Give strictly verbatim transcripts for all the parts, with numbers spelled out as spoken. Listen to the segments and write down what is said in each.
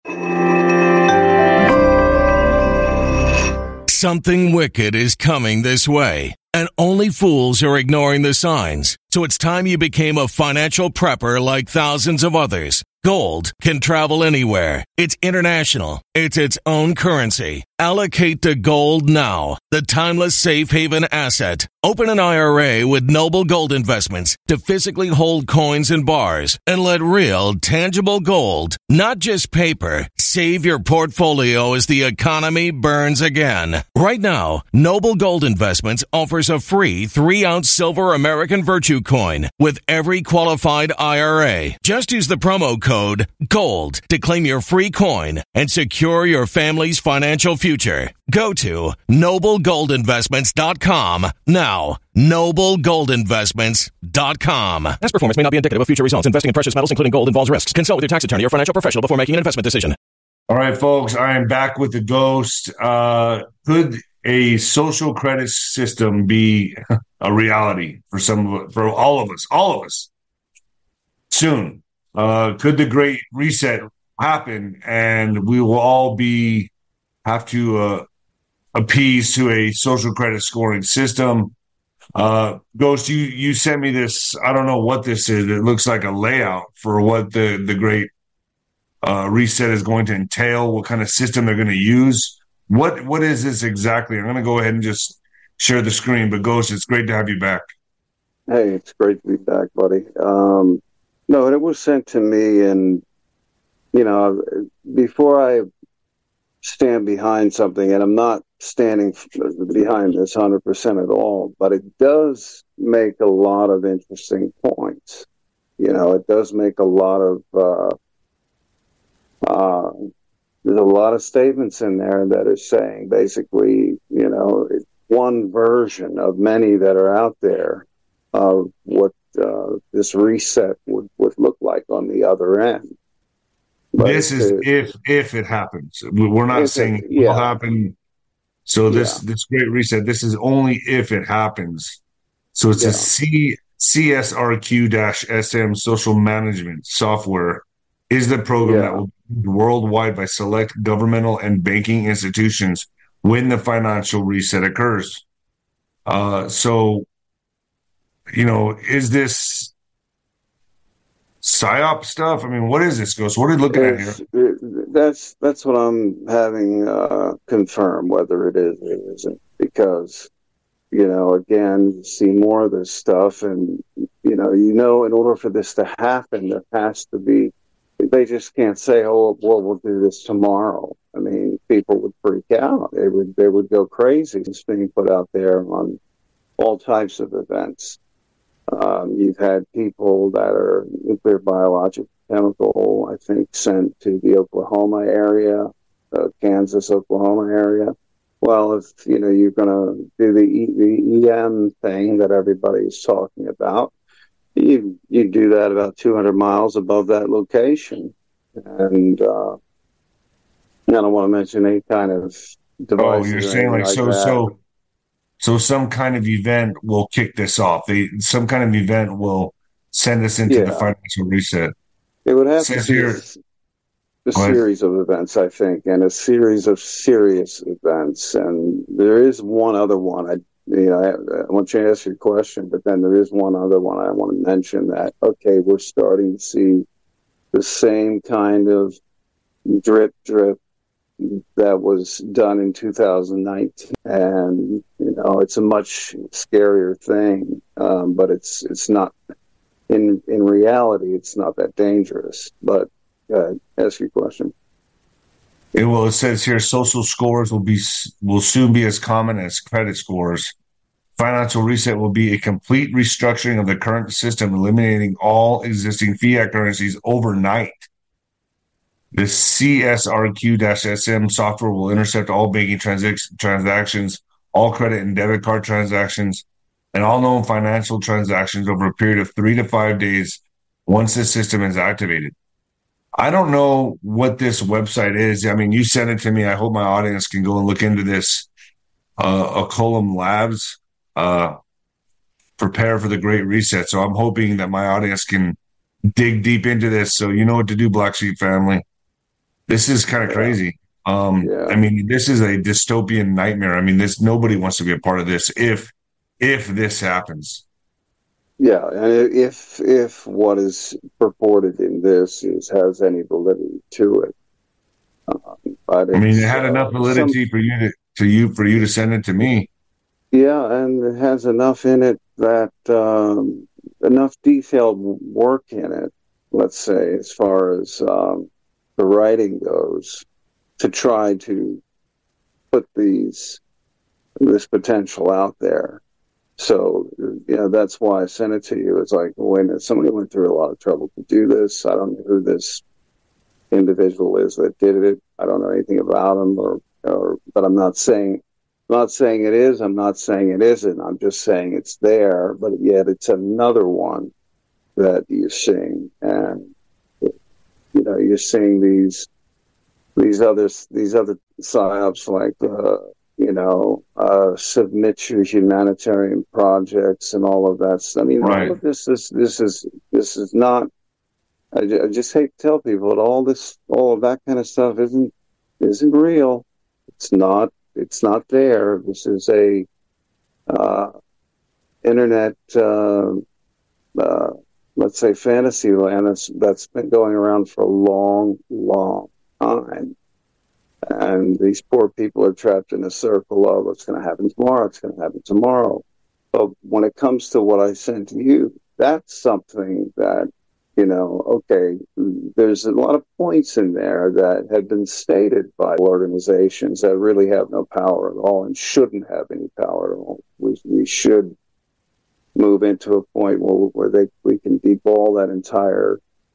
Something wicked is coming this way, and only fools are ignoring the signs. So it's time you became a financial prepper like thousands of others. Gold can travel anywhere. It's international. It's its own currency. Allocate to gold now, the timeless safe haven asset. Open an I R A with Noble Gold Investments to physically hold coins and bars and let real, tangible gold, not just paper, save your portfolio as the economy burns again. Right now, Noble Gold Investments offers a free three-ounce silver American Virtue coin with every qualified I R A. Just use the promo code GOLD to claim your free coin and secure your family's financial future. Go to noble gold investments dot com now. noble gold investments dot com. Past performance may not be indicative of future results. Investing in precious metals, including gold, involves risks. Consult with your tax attorney or financial professional before making an investment decision. All right, folks, I am back with the ghost. Uh, could a social credit system be a reality for some, for all of us, all of us, soon? Uh, could the Great Reset happen, and we will all be have to uh, appease to a social credit scoring system? Uh, Ghost, you you sent me this. I don't know what this is. It looks like a layout for what the the Great uh, Reset is going to entail. What kind of system they're going to use? What what is this exactly? I'm going to go ahead and just share the screen. But Ghost, it's great to have you back. Hey, it's great to be back, buddy. Um, no, and it was sent to me, and you know, before I stand behind something, and I'm not standing behind this one hundred percent at all, but it does make a lot of interesting points. You know, it does make a lot of, uh, uh, there's a lot of statements in there that are saying basically, you know, it's one version of many that are out there of what uh, this reset would, would look like on the other end. But this is it, if if it happens. We're not saying it, yeah. will happen. So this yeah. this Great Reset, this is only if it happens. So it's yeah. a C, C S R Q S M social management software is the program yeah. that will be used worldwide by select governmental and banking institutions when the financial reset occurs. Uh, so, you know, is this PSYOP stuff? I mean, what is this, Ghost? What are you looking it's, at here? That's that's what I'm having uh, confirmed, whether it is or it isn't. Because, you know, again, you see more of this stuff, and, you know, you know, in order for this to happen, there has to be, they just can't say, oh, well, we'll do this tomorrow. I mean, people would freak out. They would, they would go crazy. It's being put out there on all types of events. Um, you've had people that are nuclear, biological, chemical, I think, sent to the Oklahoma area, uh, Kansas, Oklahoma area. Well, if, you know, you're going to do the, e- the E M thing that everybody's talking about, you you do that about two hundred miles above that location. And uh, I don't want to mention any kind of device. Oh, you're saying like, like so, that. so. So some kind of event will kick this off. They, some kind of event will send us into yeah. the financial reset. It would have to be here, a series of events, I think, and a series of serious events. And there is one other one. I, you know, I, I want you to ask your question, but then there is one other one I want to mention that, okay, we're starting to see the same kind of drip, drip, that was done in two thousand nineteen, and you know it's a much scarier thing, um, but it's it's not in in reality it's not that dangerous. But uh, ask your question. It, well, it says here social scores will be will soon be as common as credit scores. Financial reset will be a complete restructuring of the current system, eliminating all existing fiat currencies overnight. The C S R Q S M software will intercept all banking transac- transactions, all credit and debit card transactions, and all known financial transactions over a period of three to five days once the system is activated. I don't know what this website is. I mean, you sent it to me. I hope my audience can go and look into this. Uh, Oculum Labs, uh, prepare for the Great Reset. So I'm hoping that my audience can dig deep into this. So you know what to do, Black Sheep family. This is kind of Yeah. crazy. Um, Yeah. I mean, this is a dystopian nightmare. I mean, this nobody wants to be a part of this if if this happens. Yeah, and if if what is purported in this is has any validity to it, um, but I mean, it it's had enough uh, some validity for you to to you for you to send it to me. yeah, and it has enough in it that um, enough detailed work in it. Let's say, as far as um, the writing goes, to try to put these this potential out there. So, you know, that's why I sent it to you. It's like, wait a minute, somebody went through a lot of trouble to do this. I don't know who this individual is that did it. I don't know anything about him, or, or but I'm not saying, I'm not saying it is. I'm not saying it isn't. I'm just saying it's there, but yet it's another one that you're seeing, and you know, you're seeing these these others, these other psyops like. Uh, you know, uh, submit your humanitarian projects and all of that. I mean, Right. all of this is, this is, this is not, I, I just hate to tell people that all this, all of that kind of stuff isn't, isn't real. It's not, it's not there. This is a, uh, internet, uh, uh, let's say fantasy land that's, that's been going around for a long, long time. And these poor people are trapped in a circle of what's going to happen tomorrow, it's going to happen tomorrow. But when it comes to what I sent to you, that's something that, you know, okay, there's a lot of points in there that have been stated by organizations that really have no power at all and shouldn't have any power at all. We, we should move into a point where, where they, we can deball that entire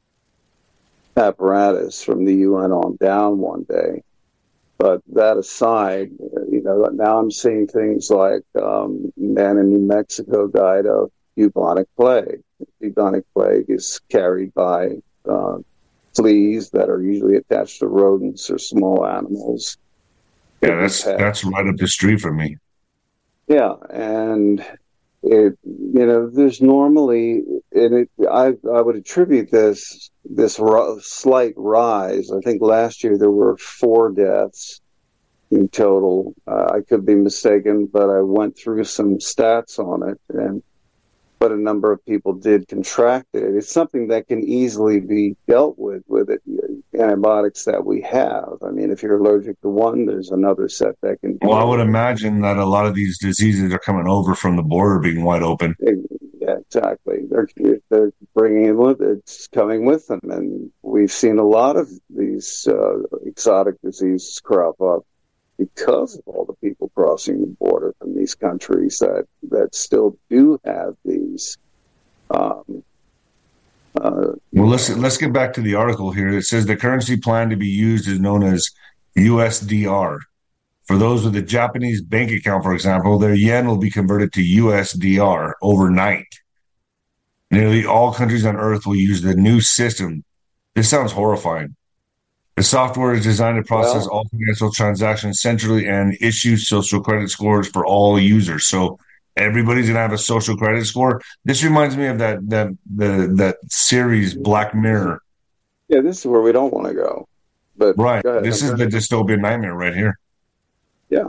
apparatus from the U N on down one day. But that aside, you know, now I'm seeing things like um, man in New Mexico died of bubonic plague. Bubonic plague is carried by uh, fleas that are usually attached to rodents or small animals. Yeah, that's that's right up the street from me. Yeah, and it, you know, there's normally, and it, I I would attribute this this ro- slight rise. I think last year there were four deaths in total. Uh, I could be mistaken, but I went through some stats on it, and but a number of people did contract it. It's something that can easily be dealt with with it, antibiotics that we have. I mean, if you're allergic to one, there's another set that can. Well, I would imagine that a lot of these diseases are coming over from the border being wide open. Yeah, exactly. They're they're bringing it with it's coming with them, and we've seen a lot of these uh, exotic diseases crop up because of all the people crossing the border from these countries that, that still do have these. Um, uh, well, let's let's get back to the article here. It says the currency plan to be used is known as U S D R. For those with a Japanese bank account, for example, their yen will be converted to U S D R overnight. Nearly all countries on Earth will use the new system. This sounds horrifying. The software is designed to process well, all financial transactions centrally and issue social credit scores for all users. So everybody's going to have a social credit score. This reminds me of that that the that series Black Mirror. Yeah, this is where we don't want to go. But right, go ahead, this is the dystopian nightmare right here. Yeah,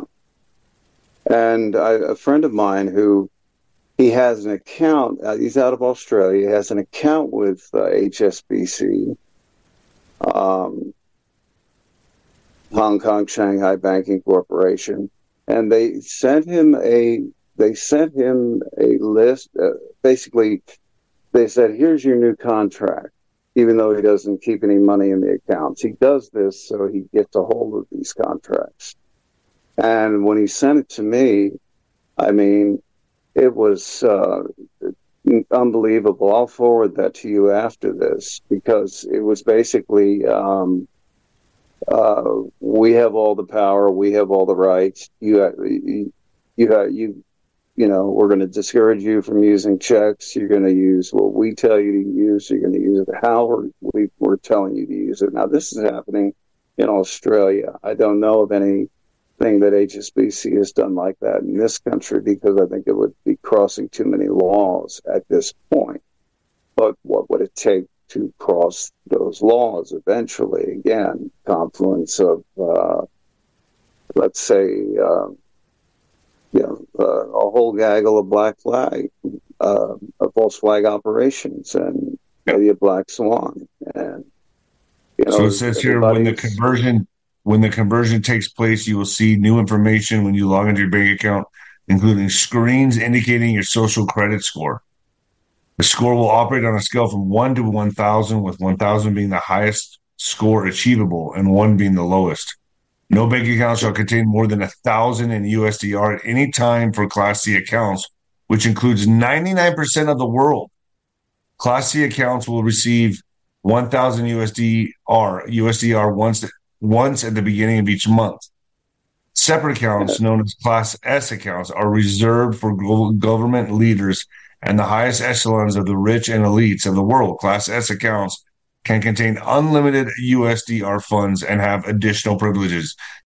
and I, a friend of mine who he has an account. Uh, he's out of Australia. He has an account with uh, H S B C. Um. Hong Kong Shanghai Banking Corporation, and they sent him a they sent him a list. Uh, basically, they said, "Here's your new contract." Even though he doesn't keep any money in the accounts, he does this so he gets a hold of these contracts. And when he sent it to me, I mean, it was uh, unbelievable. I'll forward that to you after this because it was basically. Um, Uh, we have all the power. We have all the rights. You, have, you, you, have, you, you know, we're going to discourage you from using checks. You're going to use what we tell you to use. You're going to use it how we're, we, we're telling you to use it. Now, this is happening in Australia. I don't know of anything that H S B C has done like that in this country because I think it would be crossing too many laws at this point. But what would it take to cross those laws eventually. Again, confluence of, uh, let's say, uh, you know, uh, a whole gaggle of black flag, uh, of false flag operations, and maybe a black swan. And you know, so it says here, when the conversion when the conversion takes place, you will see new information when you log into your bank account, including screens indicating your social credit score. The score will operate on a scale from one to one thousand, with one thousand being the highest score achievable and one being the lowest. No bank account shall contain more than one thousand in U S D R at any time for Class C accounts, which includes ninety-nine percent of the world. Class C accounts will receive one thousand U S D R U S D R once, once at the beginning of each month. Separate accounts, known as Class S accounts, are reserved for global government leaders and the highest echelons of the rich and elites of the world. Class S accounts can contain unlimited U S D R funds and have additional privileges.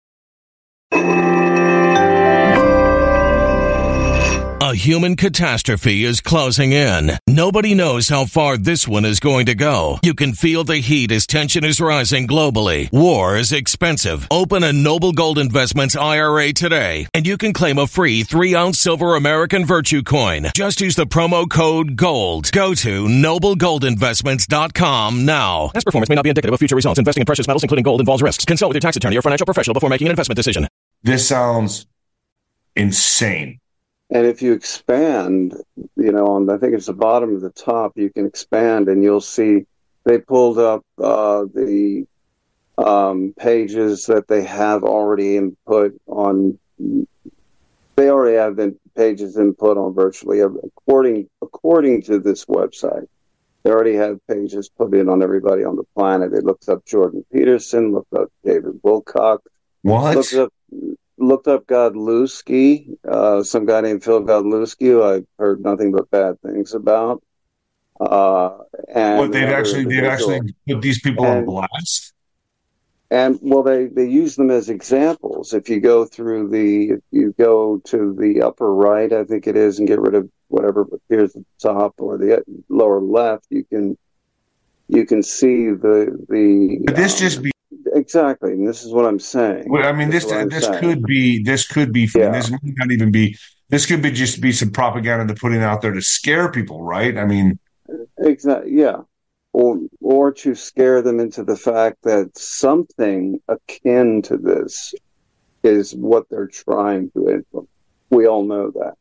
A human catastrophe is closing in. Nobody knows how far this one is going to go. You can feel the heat as tension is rising globally. War is expensive. Open a Noble Gold Investments I R A today, and you can claim a free three-ounce silver American Virtue coin. Just use the promo code GOLD. Go to noble gold investments dot com now. Past performance may not be indicative of future results. Investing in precious metals, including gold, involves risks. Consult with your tax attorney or financial professional before making an investment decision. This sounds insane. And if you expand, you know, on I think it's the bottom of the top, you can expand and you'll see they pulled up uh, the um, pages that they have already input on. They already have the pages input on virtually according according to this website. They already have pages put in on everybody on the planet. They looked up Jordan Peterson, looked up David Wilcock, What? looked up. Looked up Godlewski, uh, some guy named Phil Godlewski, who I've heard nothing but bad things about. Uh, and What they've actually they've actually put these people and, on blast. And well, they, they use them as examples. If you go through the, if you go to the upper right, I think it is, and get rid of whatever appears at the top, or the lower left, you can you can see the the. But this um, just be. Exactly, and this is what I'm saying. Well, I mean, this this, this could be this could be Yeah. this might not even be this could be just be some propaganda they're putting out there to scare people, right? I mean, Exactly, yeah, or or to scare them into the fact that something akin to this is what they're trying to implement. We all know that,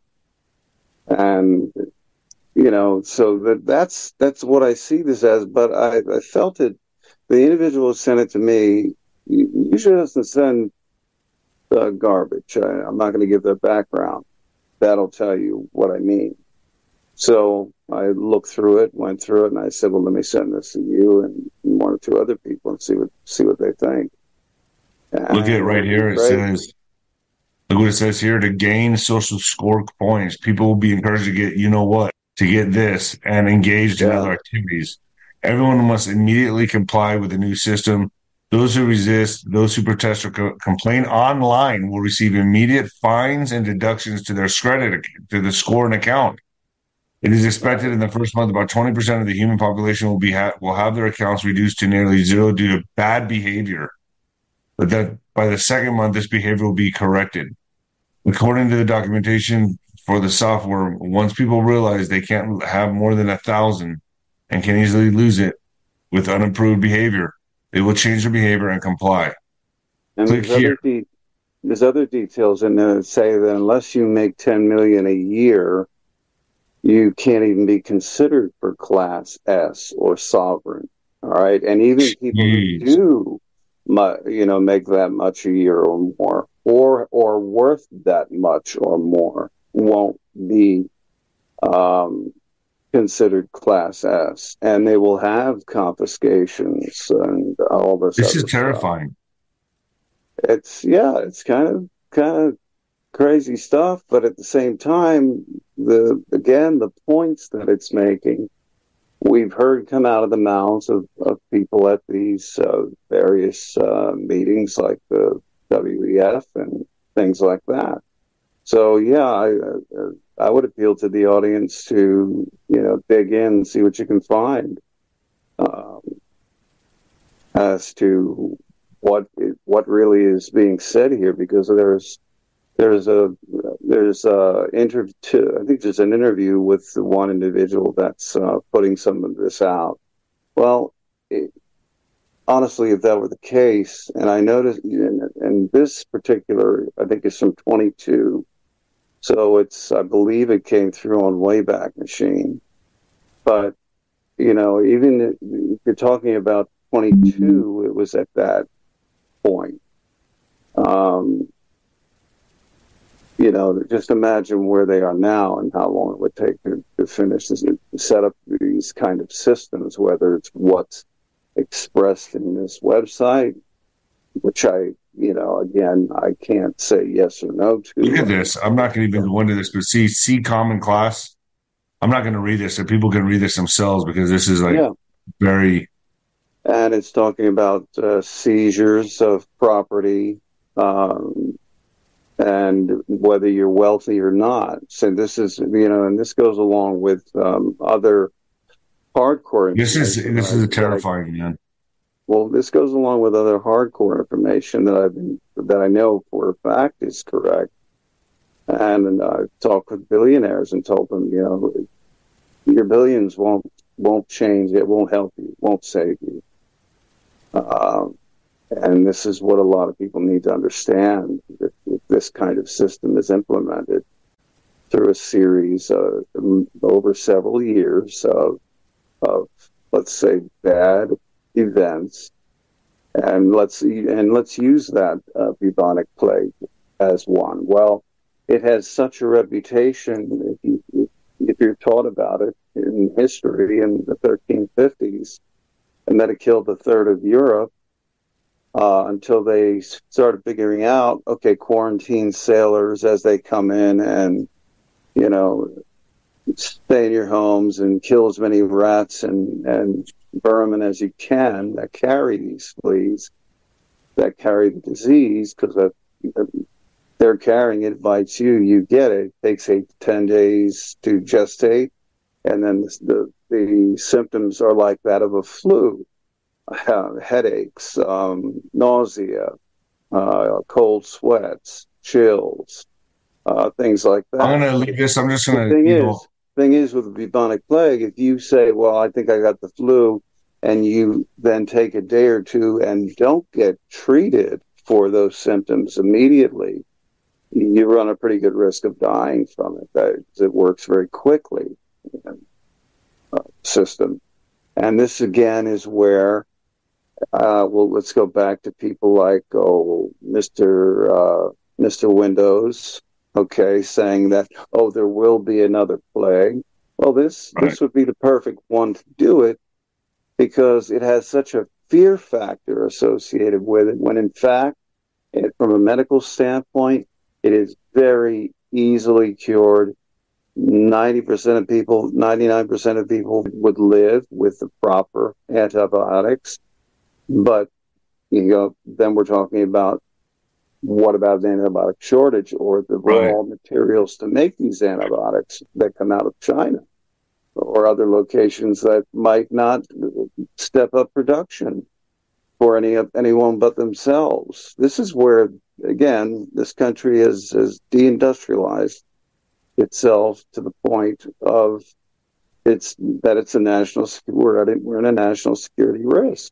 and you know, so that that's that's what I see this as. But I, I felt it. The individual who sent it to me usually doesn't send uh, garbage. I, I'm not going to give their background. That'll tell you what I mean. So I looked through it, went through it, and I said, "Well, let me send this to you and one or two other people and see what see what they think." And look at it right here. It right? says, look what it says here: to gain social score points, people will be encouraged to get, you know what, to get this and engaged in Yeah. other activities. Everyone must immediately comply with the new system. Those who resist, those who protest or co- complain online will receive immediate fines and deductions to their credit, to the score and account. It is expected in the first month about twenty percent of the human population will be ha- will have their accounts reduced to nearly zero due to bad behavior. But that by the second month, this behavior will be corrected. According to the documentation for the software, once people realize they can't have more than a thousand and can easily lose it with unapproved behavior, they will change their behavior and comply. And Click there's here. other, de- there's other details in there that say that unless you make ten million a year, you can't even be considered for Class S or sovereign. All right, and even people Jeez. who do, mu- you know, make that much a year or more, or or worth that much or more, won't be um, considered Class S, and they will have confiscations and all this. This other is stuff. terrifying. It's yeah, it's kind of kind of crazy stuff, but at the same time, the again the points that it's making, we've heard come out of the mouths of, of people at these uh, various uh, meetings, like the W E F and things like that. So yeah, I I would appeal to the audience to you know dig in and see what you can find. um, as to what what really is being said here, because there's there's a there's a interview. I think there's an interview with one individual that's uh, putting some of this out. Well, it, honestly, if that were the case, and I noticed, and, and this particular, I think is from twenty-two, so it's, I believe it came through on Wayback Machine. But, you know, even if you're talking about twenty-two, it was at that point. Um, you know, just imagine where they are now and how long it would take to, to finish this, to set up these kind of systems, whether it's what's expressed in this website, which I, you know, again, I can't say yes or no to. Look at this. I'm not going to even go into this, but see, see common class. I'm not going to read this, so people can read this themselves, because this is like yeah. very. And it's talking about uh, seizures of property, um, and whether you're wealthy or not. So this is, you know, and this goes along with um, other hardcore. This is this is a terrifying, man. Well, this goes along with other hardcore information that I've been, that I know for a fact is correct. And, and I've talked with billionaires and told them, you know, your billions won't won't change. It won't help you. Won't save you. Uh, and this is what a lot of people need to understand. If, if this kind of system is implemented through a series of, over several years of, of, let's say, bad events, and let's and let's use that uh, bubonic plague as one. Well, it has such a reputation. If you if you're taught about it in history in the thirteen fifties, and that it killed a third of Europe uh, until they started figuring out, okay, quarantine sailors as they come in, and you know, stay in your homes and kill as many rats and and vermin as you can that carry these fleas, that carry the disease, because they're carrying it, bites you, you get it. It takes eight to ten days to gestate, and then the the symptoms are like that of a flu: uh, headaches, um, nausea, uh, cold sweats, chills, uh, things like that. I'm going to leave this. I'm just going to. Thing is. Know. Thing is, with the bubonic plague, if you say, well, I think I got the flu, and you then take a day or two and don't get treated for those symptoms immediately, you run a pretty good risk of dying from it. That it works very quickly, uh, system. And this, again, is where, uh, well, let's go back to people like, oh, Mister Uh, Mister Windows, okay, saying that, oh, there will be another plague. Well, this right. this would be the perfect one to do it, because it has such a fear factor associated with it, when in fact, it, from a medical standpoint, it is very easily cured. ninety percent of people, ninety-nine percent of people would live with the proper antibiotics. But, you know, then we're talking about, what about the antibiotic shortage, or the raw right. materials to make these antibiotics that come out of China or other locations that might not step up production for any anyone but themselves? This is where, again, this country has, has deindustrialized itself to the point of it's that it's a national we're at it, we're in a national security risk,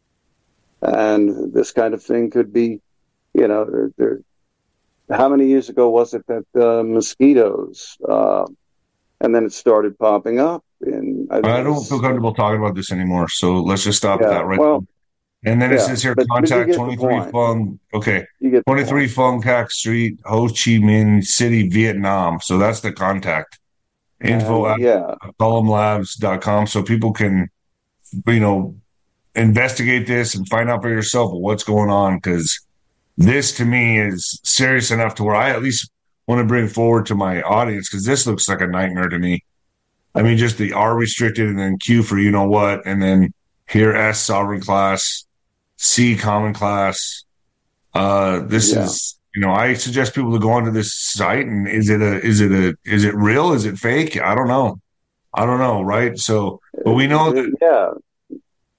and this kind of thing could be. You know, there, there, how many years ago was it that uh, mosquitoes, uh, and then it started popping up? In, I, I don't feel comfortable talking about this anymore, so let's just stop yeah, that right well, now. And then yeah, it says here, but, contact but twenty-three Fung, okay, twenty-three Phuong Cac Street, Ho Chi Minh City, Vietnam. So that's the contact. Info uh, at yeah. column labs dot com, so people can, you know, investigate this and find out for yourself what's going on, because this, to me, is serious enough to where I at least want to bring forward to my audience, because this looks like a nightmare to me. I mean, just the R restricted, and then Q for you know what, and then here S sovereign class, C common class. Uh, this yeah. is, you know, I suggest people to go onto this site, and is it a, is it a, is it real? Is it fake? I don't know. I don't know, right? So, but we know that. Yeah.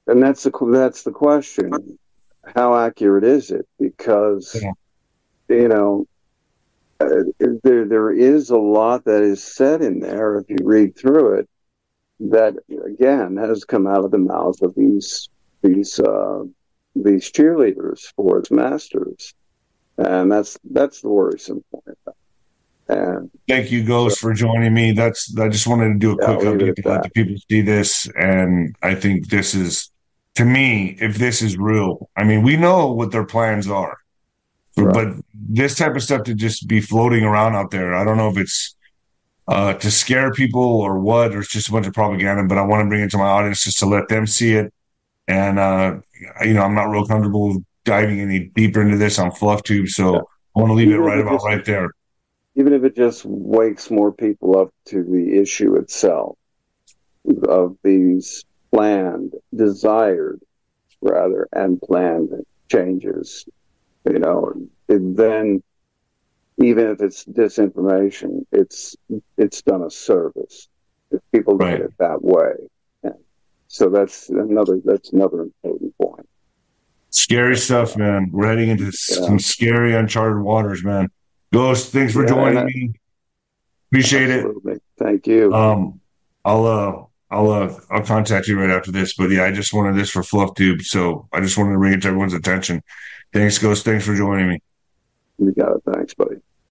and that's the that's the question. How accurate is it? Because Yeah. you know, uh, there there is a lot that is said in there. If you read through it, that again has come out of the mouth of these these uh, these cheerleaders for its masters, and that's that's the worrisome point. And Thank you, Ghost, for joining me. That's I just wanted to do a Yeah, quick I'll leave it update at to let that. the people see this, and I think this is, to me, if this is real. I mean, we know what their plans are, but, Right. but this type of stuff to just be floating around out there, I don't know if it's uh, to scare people or what, or it's just a bunch of propaganda. But I want to bring it to my audience just to let them see it. And uh, you know, I'm not real comfortable diving any deeper into this on Fluff Tube, so Yeah. I want to leave Even it if right it about just- right there. even if it just wakes more people up to the issue itself of these planned, desired, rather, and planned changes, you know, and then even if it's disinformation, it's it's done a service if people look Right. at it that way. And so that's another that's another important point. Scary stuff, man. We're heading into some Yeah. scary, uncharted waters, man. Ghost, thanks for Yeah, joining and I- me. Appreciate Absolutely. Thank you. it. Um, I'll uh, I'll uh, I'll contact you right after this. But yeah, I just wanted this for Fluff Tube, so I just wanted to bring it to everyone's attention. Thanks, Ghost. Thanks for joining me. You got it. Thanks, buddy.